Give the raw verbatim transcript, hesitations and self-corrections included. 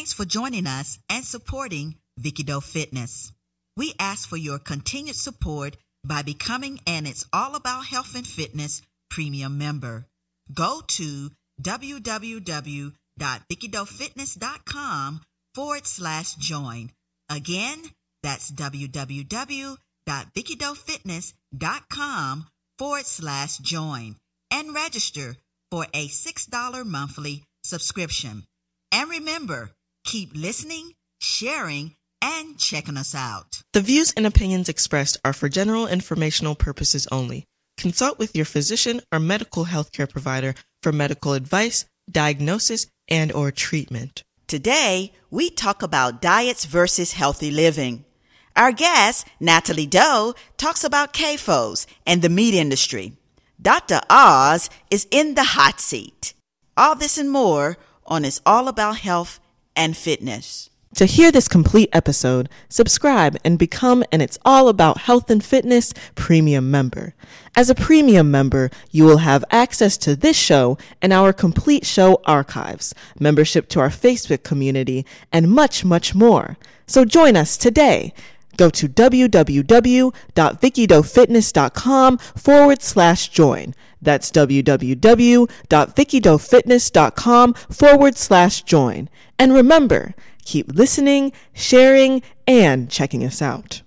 Thanks for joining us and supporting Vicky Doe Fitness. We ask for your continued support by becoming an It's All About Health and Fitness premium member. Go to www.vickydofitness.com forward slash join. Again, that's www.vickydofitness.com forward slash join and register for a six dollars monthly subscription. And remember, keep listening, sharing, and checking us out. The views and opinions expressed are for general informational purposes only. Consult with your physician or medical healthcare provider for medical advice, diagnosis, and or treatment. Today, we talk about diets versus healthy living. Our guest, Natalie Doe, talks about C A F Os and the meat industry. Doctor Oz is in the hot seat. All this and more on It's All About Health and Fitness. To hear this complete episode, subscribe and become an It's All About Health and Fitness premium member. As a premium member, you will have access to this show and our complete show archives, membership to our Facebook community, and much, much more. So join us today. Go to www.vickydofitness.com forward slash join. That's www.vickydofitness.com forward slash join. And remember, keep listening, sharing, and checking us out.